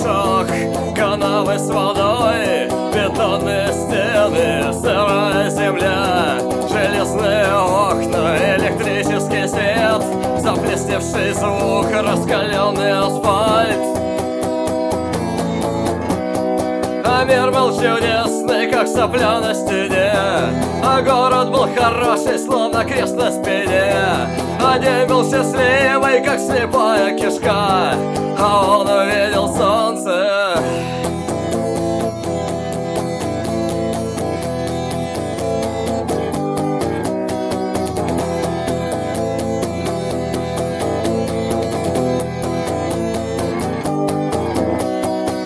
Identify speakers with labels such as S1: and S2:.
S1: мешок, канавы с водой, бетонные стены, сырая земля, железные окна, электрический свет, заплесневший звук, раскаленный асфальт. А мир был чудесный, как сопля на стене, а город был хороший, словно крест на спине, а день был счастливый, как слепая кишка.